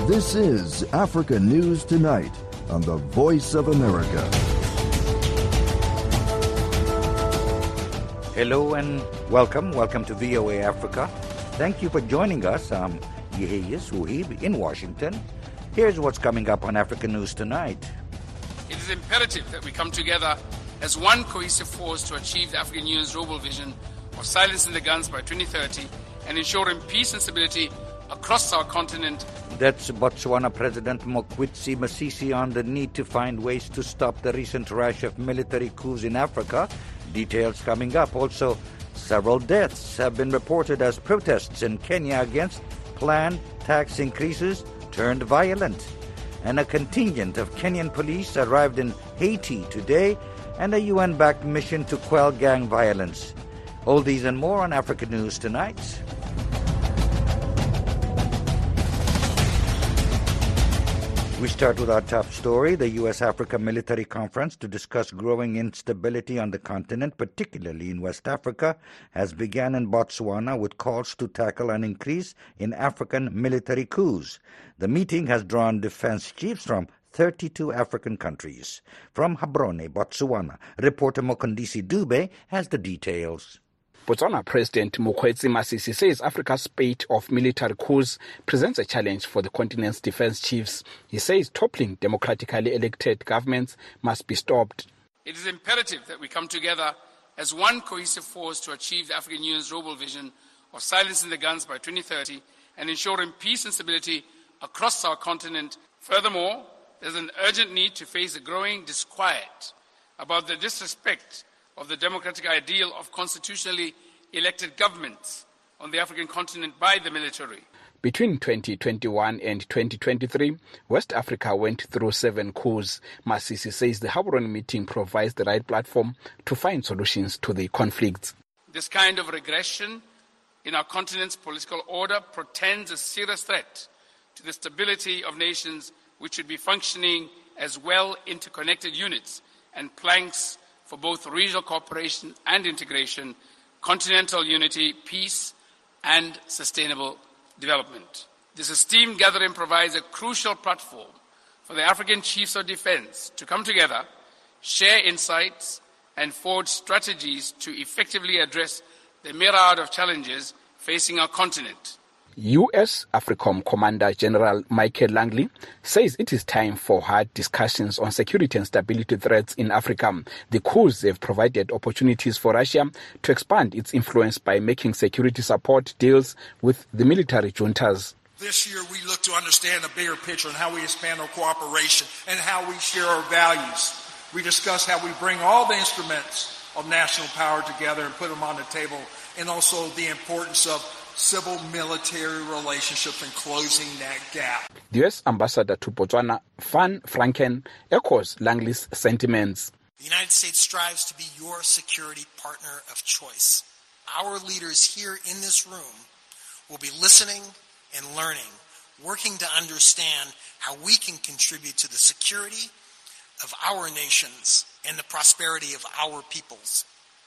This is Africa News Tonight on the Voice of America. Hello and welcome. Welcome to VOA Africa. Thank you for joining us. I'm Yeheyes Ouib in Washington. Here's what's coming up on Africa News Tonight. It is imperative that we come together as one cohesive force to achieve the African Union's global vision of silencing the guns by 2030 and ensuring peace and stability across our continent. That's Botswana President Mokgweetsi Masisi on the need to find ways to stop the recent rash of military coups in Africa. Details coming up. Also, several deaths have been reported as protests in Kenya against planned tax increases turned violent. And a contingent of Kenyan police arrived in Haiti today, and a UN-backed mission to quell gang violence. All these and more on Africa News Tonight. We start with our top story. The U.S.-Africa Military Conference to discuss growing instability on the continent, particularly in West Africa, has begun in Botswana with calls to tackle an increase in African military coups. The meeting has drawn defense chiefs from 32 African countries. From Gaborone, Botswana, reporter Mokondisi Dube has the details. Botswana President Mokgweetsi Masisi says Africa's spate of military coups presents a challenge for the continent's defense chiefs. He says toppling democratically elected governments must be stopped. It is imperative that we come together as one cohesive force to achieve the African Union's global vision of silencing the guns by 2030 and ensuring peace and stability across our continent. Furthermore, there's an urgent need to face the growing disquiet about the disrespect of the democratic ideal of constitutionally elected governments on the African continent by the military. Between 2021 and 2023, West Africa went through 7 coups. Masisi says the Gaborone meeting provides the right platform to find solutions to the conflicts. This kind of regression in our continent's political order portends a serious threat to the stability of nations which should be functioning as well interconnected units and planks for both regional cooperation and integration, continental unity, peace, and sustainable development. This esteemed gathering provides a crucial platform for the African chiefs of defense to come together, share insights, and forge strategies to effectively address the myriad of challenges facing our continent. U.S. AFRICOM Commander General Michael Langley says it is time for hard discussions on security and stability threats in Africa. The coups have provided opportunities for Russia to expand its influence by making security support deals with the military juntas. This year we look to understand the bigger picture and how we expand our cooperation and how we share our values. We discuss how we bring all the instruments of national power together and put them on the table, and also the importance of civil-military relationships and closing that gap. The U.S. Ambassador to Botswana, Van Franken, echoes Langley's sentiments. The United States strives to be your security partner of choice. Our leaders here in this room will be listening and learning, working to understand how we can contribute to the security of our nations and the prosperity of our peoples.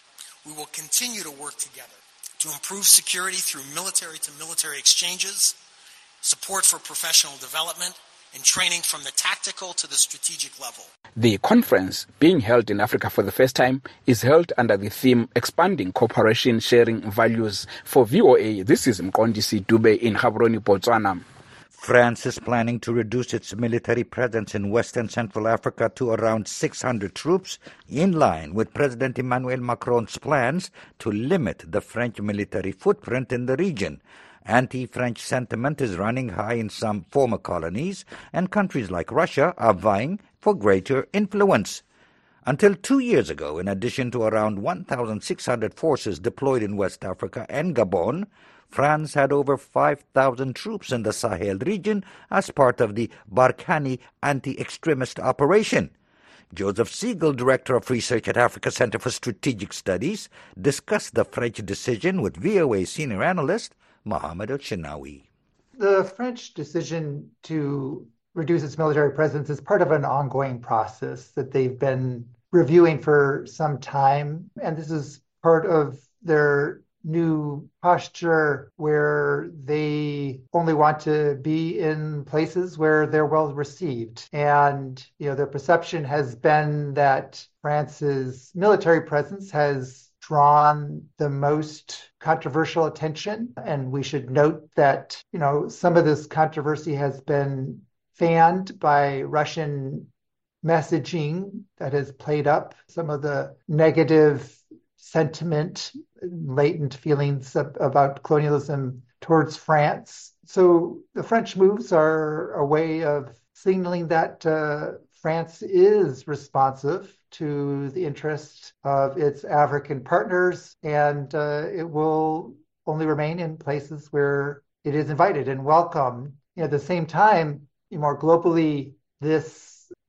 We will continue to work together to improve security through military-to-military exchanges, support for professional development, and training from the tactical to the strategic level. The conference, being held in Africa for the first time, is held under the theme Expanding Cooperation, Sharing Values. For VOA, this is Mkondisi Dube in Gaborone, Botswana. France is planning to reduce its military presence in Western Central Africa to around 600 troops, in line with President Emmanuel Macron's plans to limit the French military footprint in the region. Anti-French sentiment is running high in some former colonies, and countries like Russia are vying for greater influence. Until 2 years ago, in addition to around 1,600 forces deployed in West Africa and Gabon, France had over 5,000 troops in the Sahel region as part of the Barkhane anti-extremist operation. Joseph Siegel, Director of Research at Africa Center for Strategic Studies, discussed the French decision with VOA senior analyst Mohamed El-Shenawi. The French decision to reduce its military presence is part of an ongoing process that they've been reviewing for some time, and this is part of their new posture where they only want to be in places where they're well received. And, their perception has been that France's military presence has drawn the most controversial attention. And we should note that, some of this controversy has been fanned by Russian messaging that has played up some of the negative sentiment, latent feelings about colonialism towards France. So the French moves are a way of signaling that France is responsive to the interests of its African partners, and it will only remain in places where it is invited and welcome. At the same time, more globally, this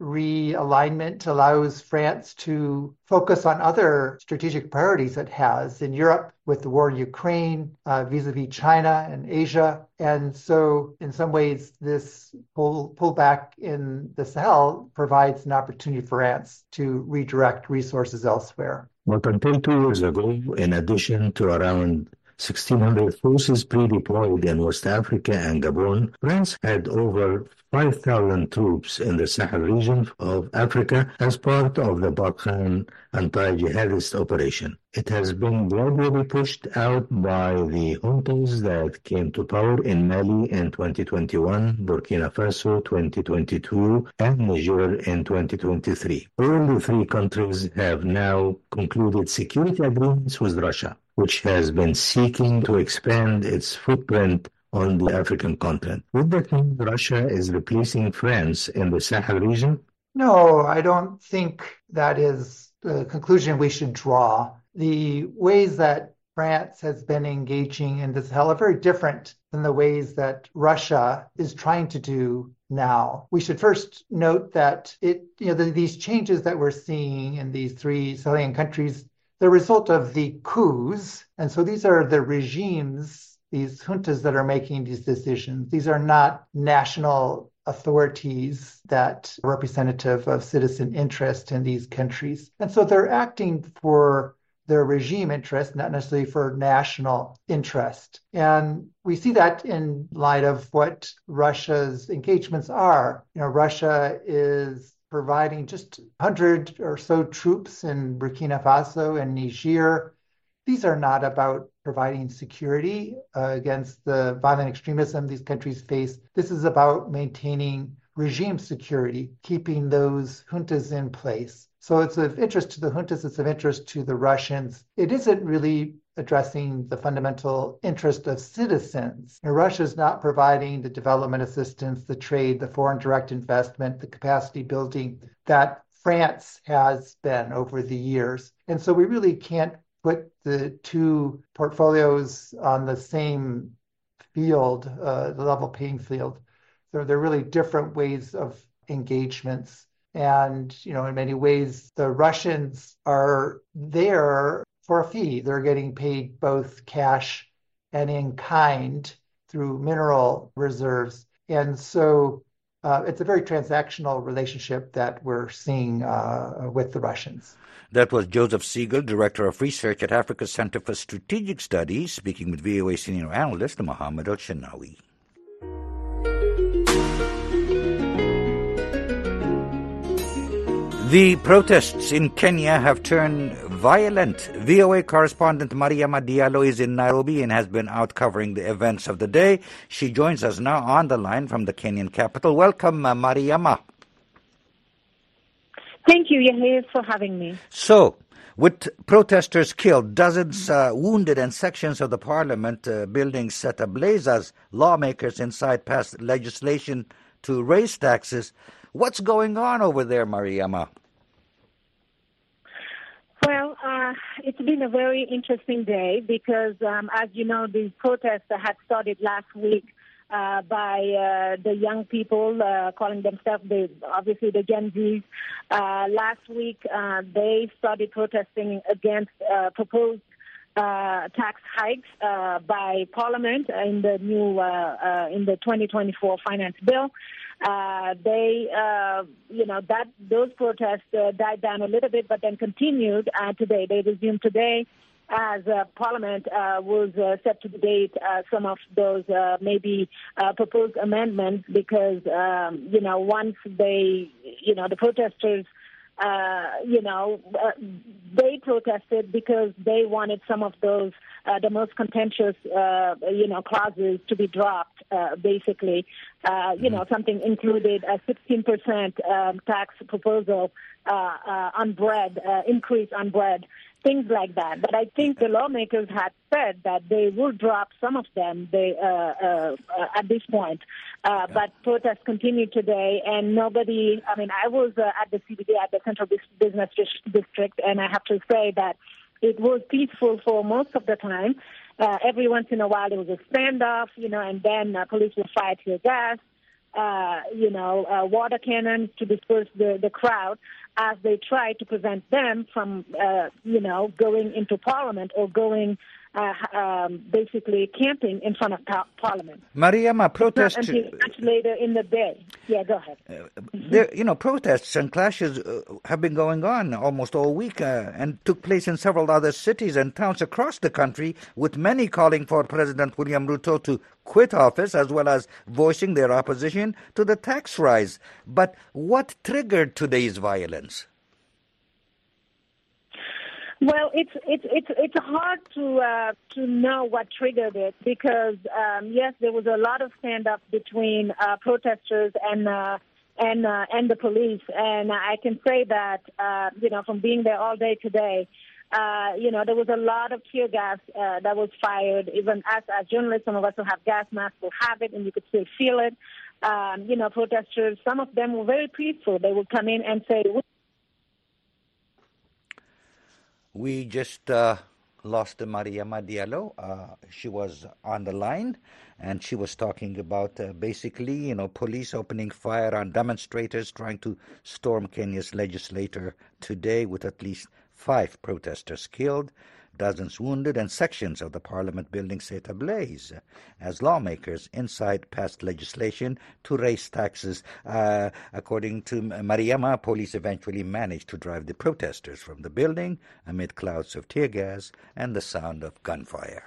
realignment allows France to focus on other strategic priorities it has in Europe with the war in Ukraine, vis-a-vis China and Asia. And so in some ways, this pullback in the Sahel provides an opportunity for France to redirect resources elsewhere. But until 2 years ago, in addition to around 1,600 forces pre-deployed in West Africa and Gabon, France had over 5,000 troops in the Sahel region of Africa as part of the Barkhane anti-jihadist operation. It has been gradually pushed out by the juntas that came to power in Mali in 2021, Burkina Faso 2022, and Niger in 2023. All the three countries have now concluded security agreements with Russia, which has been seeking to expand its footprint on the African continent. Would that mean Russia is replacing France in the Sahel region? No, I don't think that is the conclusion we should draw. The ways that France has been engaging in the Sahel are very different than the ways that Russia is trying to do now. We should first note that these changes that we're seeing in these three Sahelian countries, the result of the coups. And so these are the regimes, these juntas that are making these decisions. These are not national authorities that are representative of citizen interest in these countries. And so they're acting for their regime interest, not necessarily for national interest. And we see that in light of what Russia's engagements are. Russia is providing just 100 or so troops in Burkina Faso and Niger. These are not about providing security against the violent extremism these countries face. This is about maintaining regime security, keeping those juntas in place. So it's of interest to the juntas, it's of interest to the Russians. It isn't really addressing the fundamental interest of citizens. Russia is not providing the development assistance, the trade, the foreign direct investment, the capacity building that France has been over the years. And so we really can't put the two portfolios on the same field, the level playing field. So they're really different ways of engagements. And, in many ways, the Russians are there for a fee. They're getting paid both cash and in kind through mineral reserves. And so it's a very transactional relationship that we're seeing with the Russians. That was Joseph Siegel, Director of Research at Africa Center for Strategic Studies, speaking with VOA senior analyst Mohammed Al-Shinawi. The protests in Kenya have turned violent. VOA correspondent Mariama Diallo is in Nairobi and has been out covering the events of the day. She joins us now on the line from the Kenyan capital. Welcome, Mariama. Thank you, Yahya, for having me. So, with protesters killed, dozens wounded, and sections of the parliament buildings set ablaze as lawmakers inside passed legislation to raise taxes, what's going on over there, Mariama? Well, it's been a very interesting day because, as you know, the protests had started last week by the young people calling themselves, obviously the Gen Zs. Last week, they started protesting against proposed tax hikes by Parliament in the new in the 2024 finance bill. Those protests died down a little bit, but then continued today. They resumed today. as Parliament was set to debate some of those maybe proposed amendments, because, once they, the protesters, they protested because they wanted some of those, the most contentious, clauses to be dropped, basically. Something included a 16% tax proposal on bread, increase on bread, things like that. But I think the lawmakers had said that they will drop some of them at this point. But protests continue today, and nobody, I was at the CBD, at the Central Business District, and I have to say that it was peaceful for most of the time. Every once in a while there was a standoff, and then police would fire tear gas, water cannons to disperse the crowd as they try to prevent them from, going into Parliament or going, basically camping in front of Parliament. Mariama, protests... Not until much later in the day. Yeah, go ahead. Protests and clashes have been going on almost all week and took place in several other cities and towns across the country, with many calling for President William Ruto to quit office, as well as voicing their opposition to the tax rise. But what triggered today's violence? Well, it's hard to know what triggered it, because yes, there was a lot of stand-up between protesters and the police, and I can say that from being there all day today, there was a lot of tear gas that was fired. Even as journalists, some of us who have gas masks will have it, and you could still feel it. Protesters, some of them were very peaceful. They would come in and say, we just lost Mariama Diallo. She was on the line, and she was talking about basically, police opening fire on demonstrators trying to storm Kenya's legislature today, with at least 5 protesters killed, dozens wounded, and sections of the Parliament building set ablaze as lawmakers inside passed legislation to raise taxes. According to Mariama, police eventually managed to drive the protesters from the building amid clouds of tear gas and the sound of gunfire.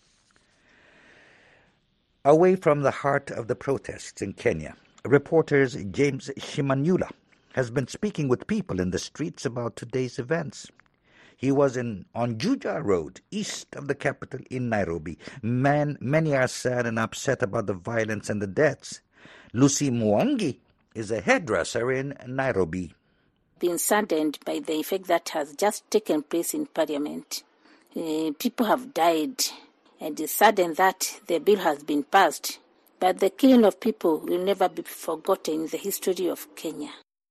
Away from the heart of the protests in Kenya, reporters James Shimanyula has been speaking with people in the streets about today's events. He was on Juja Road, east of the capital in Nairobi. Many are sad and upset about the violence and the deaths. Lucy Mwangi is a hairdresser in Nairobi. Been saddened by the effect that has just taken place in Parliament. People have died, and it's saddened that the bill has been passed. But the killing of people will never be forgotten in the history of Kenya.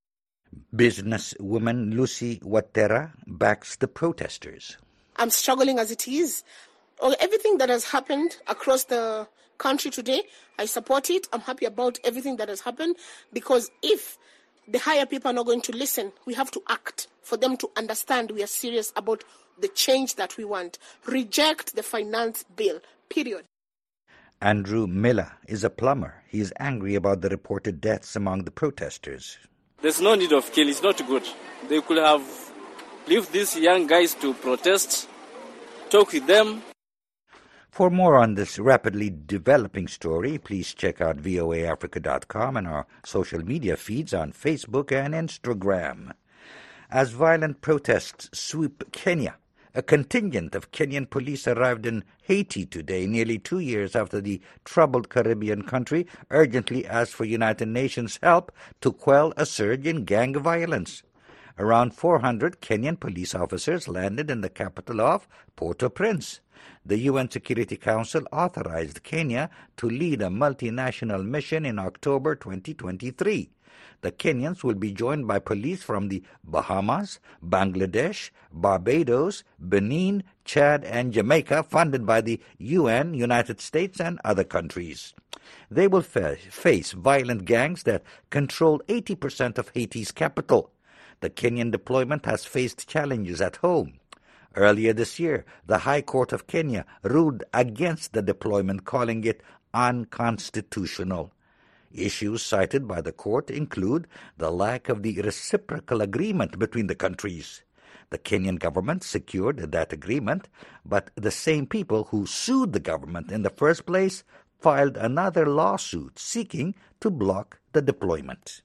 Businesswoman Lucy Watera backs the protesters. I'm struggling as it is. Everything that has happened across the country today, I support it. I'm happy about everything that has happened, because if the higher people are not going to listen, we have to act for them to understand we are serious about the change that we want. Reject the finance bill, period. Andrew Miller is a plumber. He is angry about the reported deaths among the protesters. There's no need of kill. It's not good. They could have left these young guys to protest, talk with them. For more on this rapidly developing story, please check out voaafrica.com and our social media feeds on Facebook and Instagram. As violent protests sweep Kenya, a contingent of Kenyan police arrived in Haiti today, nearly 2 years after the troubled Caribbean country urgently asked for United Nations help to quell a surge in gang violence. Around 400 Kenyan police officers landed in the capital of Port-au-Prince. The UN Security Council authorized Kenya to lead a multinational mission in October 2023. The Kenyans will be joined by police from the Bahamas, Bangladesh, Barbados, Benin, Chad, and Jamaica, funded by the UN, United States, and other countries. They will face violent gangs that control 80% of Haiti's capital. The Kenyan deployment has faced challenges at home. Earlier this year, the High Court of Kenya ruled against the deployment, calling it unconstitutional. Issues cited by the court include the lack of the reciprocal agreement between the countries. The Kenyan government secured that agreement, but the same people who sued the government in the first place filed another lawsuit seeking to block the deployment.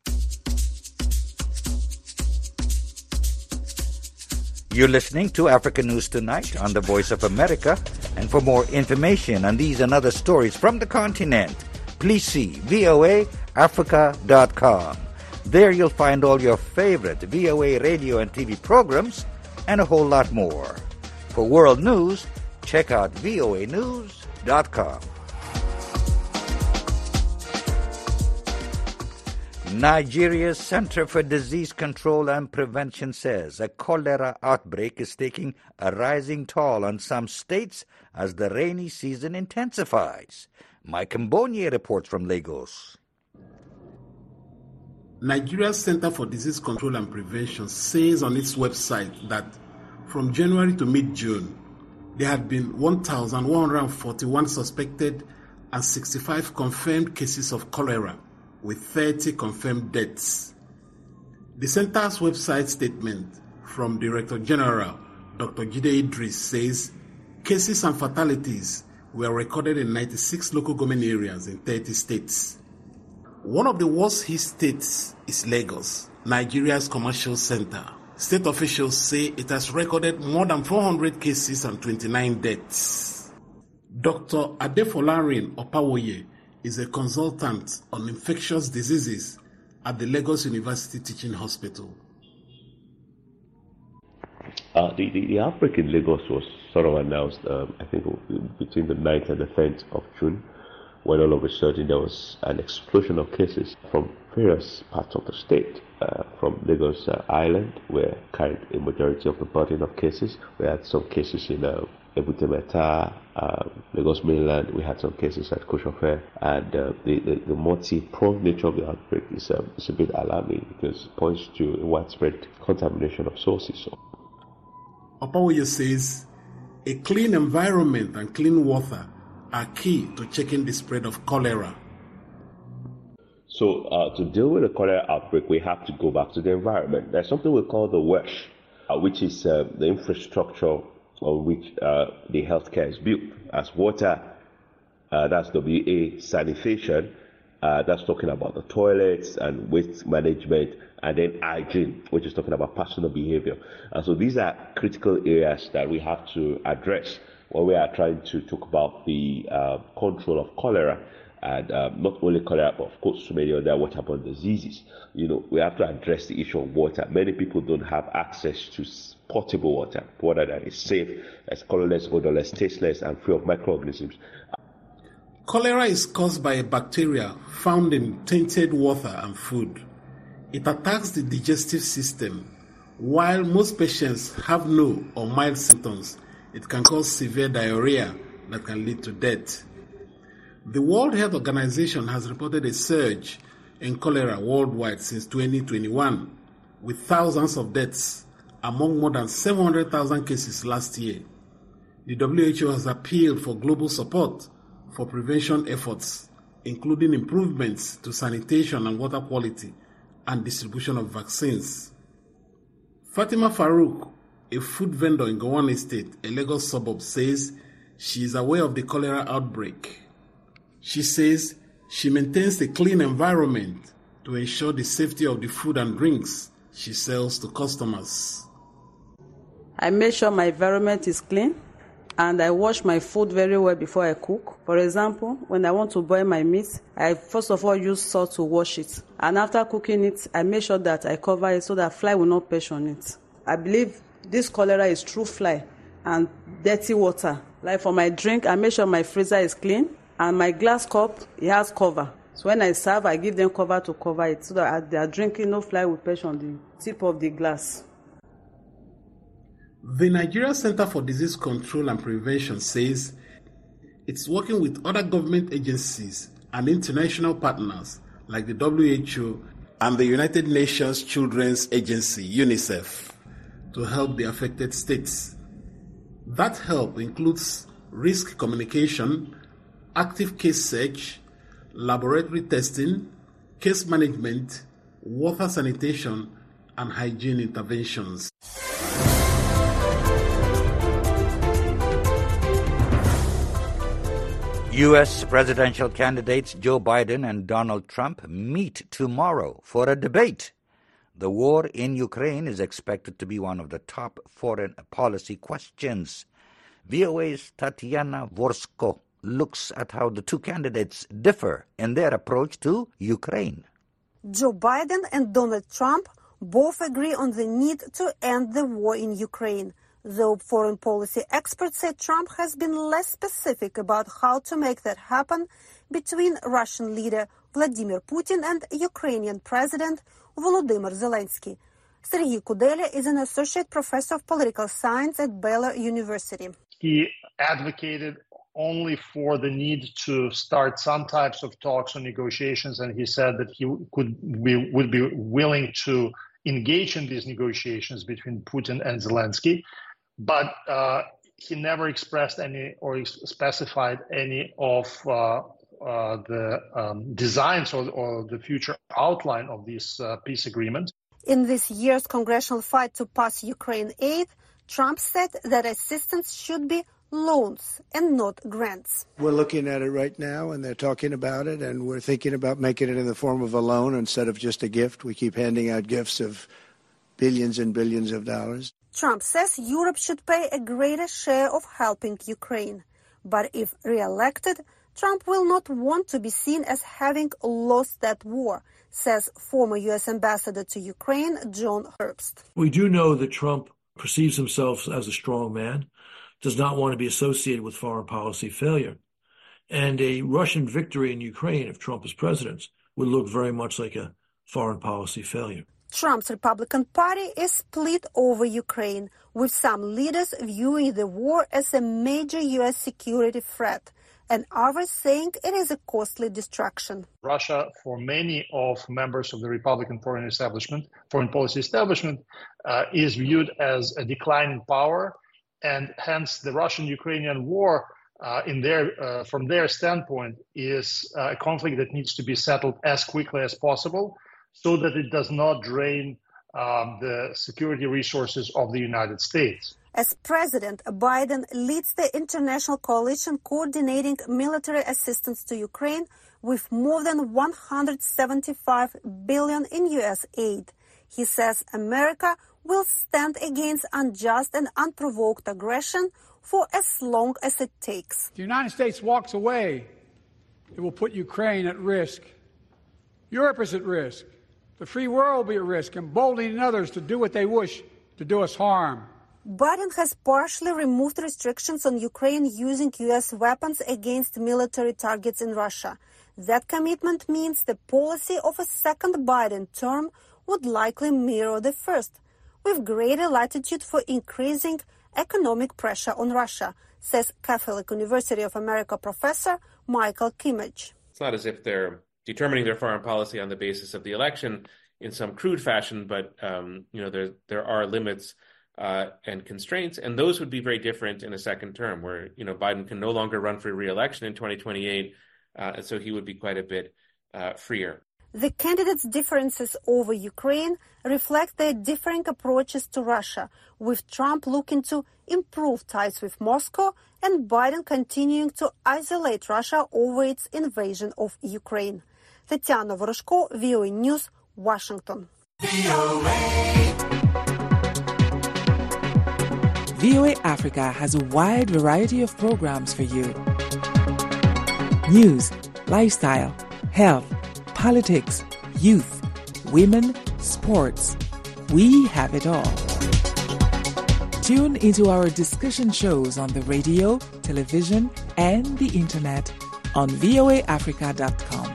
You're listening to Africa News Tonight on the Voice of America, and for more information on these and other stories from the continent, please see voaafrica.com. There you'll find all your favorite VOA radio and TV programs and a whole lot more. For world news, check out voanews.com. Nigeria's Center for Disease Control and Prevention says a cholera outbreak is taking a rising toll on some states as the rainy season intensifies. Mike Mbonye reports from Lagos. Nigeria's Center for Disease Control and Prevention says on its website that from January to mid-June, there had been 1,141 suspected and 65 confirmed cases of cholera, with 30 confirmed deaths. The center's website statement from Director General Dr. Jide Idris says cases and fatalities were recorded in 96 local government areas in 30 states. One of the worst hit states is Lagos, Nigeria's commercial center. State officials say it has recorded more than 400 cases and 29 deaths. Dr. Adefolarin Opawoye is a consultant on infectious diseases at the Lagos University Teaching Hospital. The outbreak in Lagos was sort of announced, I think, between the 9th and the 10th of June, when all of a sudden there was an explosion of cases from various parts of the state. From Lagos Island, where carried a majority of the burden of cases. We had some cases in Ebute Metta, Lagos mainland. We had some cases at Koshofe, and the multi-pronged nature of the outbreak is a bit alarming because it points to a widespread contamination of sources. Opawoye says a clean environment and clean water are key to checking the spread of cholera. So to deal with the cholera outbreak, we have to go back to the environment. There's something we call the WESH, which is the infrastructure on which the healthcare is built. As water, that's WA, sanitation, that's talking about the toilets and waste management, and then hygiene, which is talking about personal behavior. And so these are critical areas that we have to address when we are trying to talk about the control of cholera. And not only cholera, but of course so many other waterborne diseases. We have to address the issue of water. Many people don't have access to potable water that is safe, that's colorless, odorless, tasteless, and free of microorganisms. Cholera is caused by a bacteria found in tainted water and food. It attacks the digestive system. While most patients have no or mild symptoms, it can cause severe diarrhea that can lead to death. The World Health Organization has reported a surge in cholera worldwide since 2021, with thousands of deaths among more than 700,000 cases last year. The WHO has appealed for global support for prevention efforts, including improvements to sanitation and water quality and distribution of vaccines. Fatima Farouk, a food vendor in Gowon Estate, a Lagos suburb, says she is aware of the cholera outbreak. She says she maintains a clean environment to ensure the safety of the food and drinks she sells to customers. I make sure my environment is clean and I wash my food very well before I cook. For example, when I want to boil my meat, I first of all use salt to wash it. And after cooking it, I make sure that I cover it so that fly will not perch on it. I believe this cholera is through fly and dirty water. Like for my drink, I make sure my freezer is clean and my glass cup, it has cover. So when I serve, I give them cover to cover it so that as they are drinking, no fly will perch on the tip of the glass. The Nigeria Center for Disease Control and Prevention says it's working with other government agencies and international partners like the WHO and the United Nations Children's Agency, UNICEF, to help the affected states. That help includes risk communication, active case search, laboratory testing, case management, water sanitation, and hygiene interventions. U.S. presidential candidates Joe Biden and Donald Trump meet tomorrow for a debate. The war in Ukraine is expected to be one of the top foreign policy questions. VOA's Tatiana Vorsko looks at how the two candidates differ in their approach to Ukraine. Joe Biden and Donald Trump both agree on the need to end the war in Ukraine, though foreign policy experts say Trump has been less specific about how to make that happen between Russian leader Vladimir Putin and Ukrainian President Volodymyr Zelensky. Serhiy Kudelia is an associate professor of political science at Baylor University. He advocated only for the need to start some types of talks or negotiations, and he said that he would be willing to engage in these negotiations between Putin and Zelensky, but he never expressed any or specified any of the designs or the future outline of this peace agreement. In this year's congressional fight to pass Ukraine aid, Trump said that assistance should be loans and not grants. We're looking at it right now, and they're talking about it, and we're thinking about making it in the form of a loan instead of just a gift. We keep handing out gifts of billions and billions of dollars. Trump says Europe should pay a greater share of helping Ukraine. But if re-elected, Trump will not want to be seen as having lost that war, says former U.S. Ambassador to Ukraine, John Herbst. We do know that Trump perceives himself as a strong man, does not want to be associated with foreign policy failure. And a Russian victory in Ukraine, if Trump is president, would look very much like a foreign policy failure. Trump's Republican Party is split over Ukraine, with some leaders viewing the war as a major U.S. security threat, and others saying it is a costly distraction. Russia, for many of members of the Republican foreign policy establishment, is viewed as a declining power, and hence the Russian-Ukrainian war, from their standpoint, is a conflict that needs to be settled as quickly as possible, so that it does not drain the security resources of the United States. As President, Biden leads the international coalition coordinating military assistance to Ukraine with more than $175 billion in U.S. aid. He says America will stand against unjust and unprovoked aggression for as long as it takes. If the United States walks away, it will put Ukraine at risk. Europe is at risk. The free world will be at risk, emboldening others to do what they wish to do us harm. Biden has partially removed restrictions on Ukraine using U.S. weapons against military targets in Russia. That commitment means the policy of a second Biden term would likely mirror the first, with greater latitude for increasing economic pressure on Russia, says Catholic University of America professor Michael Kimmage. It's not as if they're determining their foreign policy on the basis of the election in some crude fashion, but there are limits and constraints, and those would be very different in a second term, where Biden can no longer run for re-election in 2028, and so he would be quite a bit freer. The candidates' differences over Ukraine reflect their differing approaches to Russia, with Trump looking to improve ties with Moscow and Biden continuing to isolate Russia over its invasion of Ukraine. Tatiana Vorsko, VOA News, Washington. VOA Africa has a wide variety of programs for you. News, lifestyle, health, politics, youth, women, sports. We have it all. Tune into our discussion shows on the radio, television, and the internet on voaafrica.com.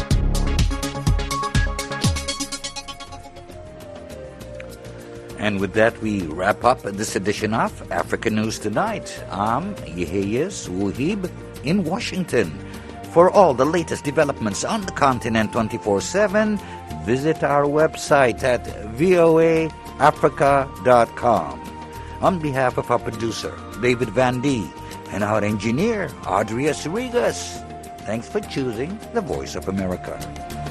And with that, we wrap up this edition of Africa News Tonight. I'm Yeheyes Wuhib in Washington. For all the latest developments on the continent 24/7, visit our website at voaafrica.com. On behalf of our producer, David Van Dee, and our engineer, Adrius Rigas, thanks for choosing the Voice of America.